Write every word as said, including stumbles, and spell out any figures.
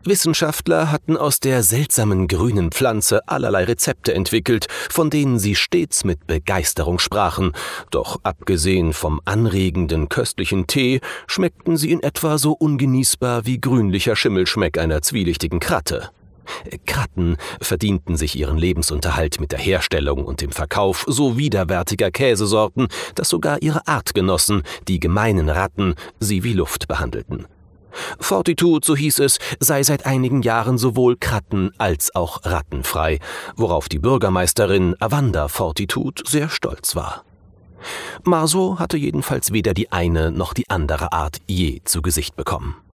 Wissenschaftler hatten aus der seltsamen grünen Pflanze allerlei Rezepte entwickelt, von denen sie stets mit Begeisterung sprachen, doch abgesehen vom anregenden, köstlichen Tee schmeckten sie in etwa so ungenießbar wie grünlicher Schimmelschmeck einer zwielichtigen Kratte. Kratten verdienten sich ihren Lebensunterhalt mit der Herstellung und dem Verkauf so widerwärtiger Käsesorten, dass sogar ihre Artgenossen, die gemeinen Ratten, sie wie Luft behandelten. Fortitude, so hieß es, sei seit einigen Jahren sowohl kratten- als auch rattenfrei, worauf die Bürgermeisterin Avanda Fortitude sehr stolz war. Marso hatte jedenfalls weder die eine noch die andere Art je zu Gesicht bekommen.